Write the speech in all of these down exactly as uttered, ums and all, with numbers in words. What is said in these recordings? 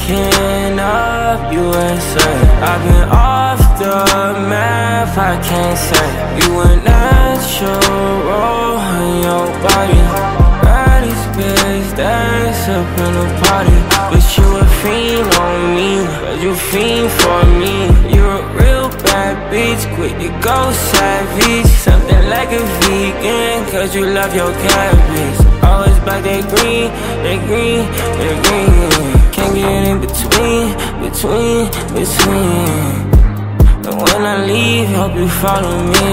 King of U S A. I've been off the map, I can't say. You a natural in your body. Baddest bitch dance up in the party. But you a fiend on me, cause you fiend for me. You a real bad bitch, quick to go savage. Something like a vegan, cause you love your cabbage. Always back that green, that green, that green. Can't get in between, between, between. And when I leave, hope you follow me.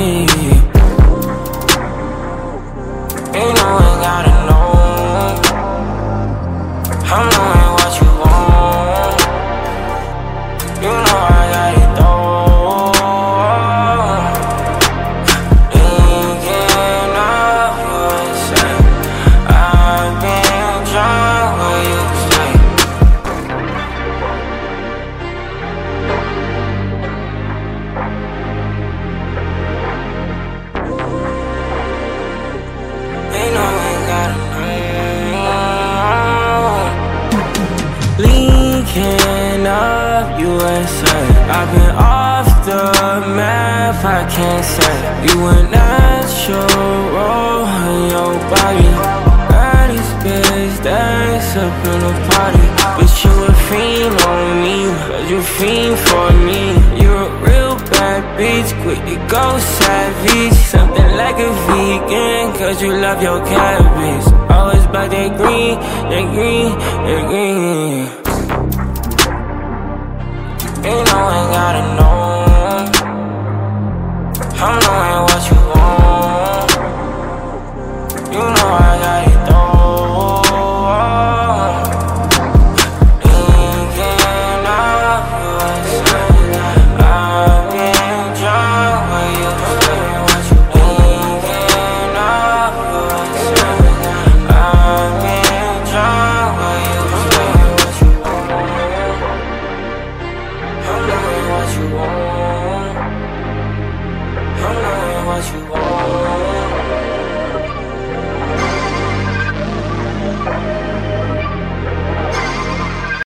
You know I gotta know, I'm knowing what you want. You know I got it though. Thinking of you, say I've been drunk where you stay. They know I gotta know. Lincoln of U S A. I've been off the map, I can't say. You a natural in your body. Baddest bitch dance up in the party. But you a fiend on me, cause you fiend for me. You a real bad bitch, quick to go savage. Something like a vegan, cause you love your cabbage. Always back that green, that green, that green. You know I gotta know, I'm knowing what you want. You know I got it.